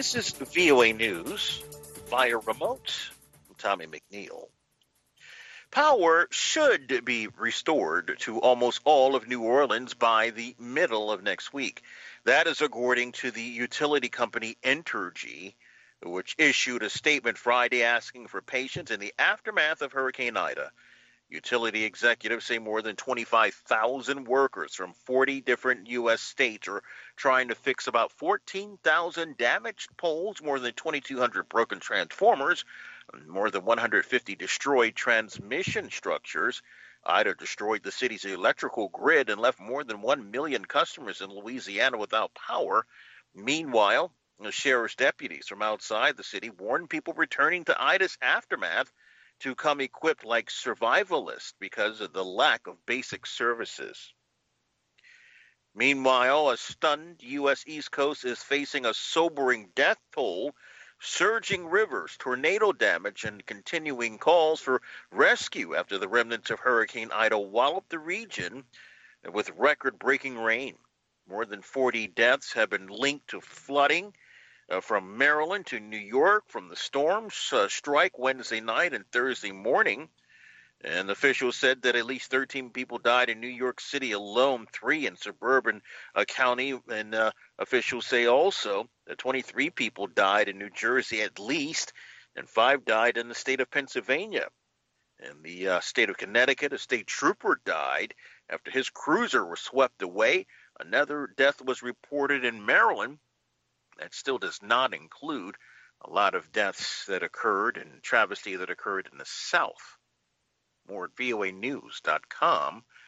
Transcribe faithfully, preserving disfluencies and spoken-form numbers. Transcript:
This is V O A News via remote. I'm Tommy McNeil. Power should be restored to almost all of New Orleans by the middle of next week. That is according to the utility company Entergy, which issued a statement Friday asking for patience in the aftermath of Hurricane Ida. Utility executives say more than twenty-five thousand workers from forty different U S states are trying to fix about fourteen thousand damaged poles, more than twenty-two hundred broken transformers, and more than one hundred fifty destroyed transmission structures. Ida destroyed the city's electrical grid and left more than one million customers in Louisiana without power. Meanwhile, the sheriff's deputies from outside the city warned people returning to Ida's aftermath to come equipped like survivalists because of the lack of basic services. Meanwhile, a stunned U S East Coast is facing a sobering death toll, surging rivers, tornado damage, and continuing calls for rescue after the remnants of Hurricane Ida walloped the region with record-breaking rain. More than forty deaths have been linked to flooding Uh, from Maryland to New York from the storms uh, strike Wednesday night and Thursday morning. And officials said that at least thirteen people died in New York City alone, three in suburban uh, county. And uh, officials say also that twenty-three people died in New Jersey at least, and five died in the state of Pennsylvania. In the uh, state of Connecticut, a state trooper died after his cruiser was swept away. Another death was reported in Maryland. That still does not include a lot of deaths that occurred and travesty that occurred in the South. More at V O A news dot com.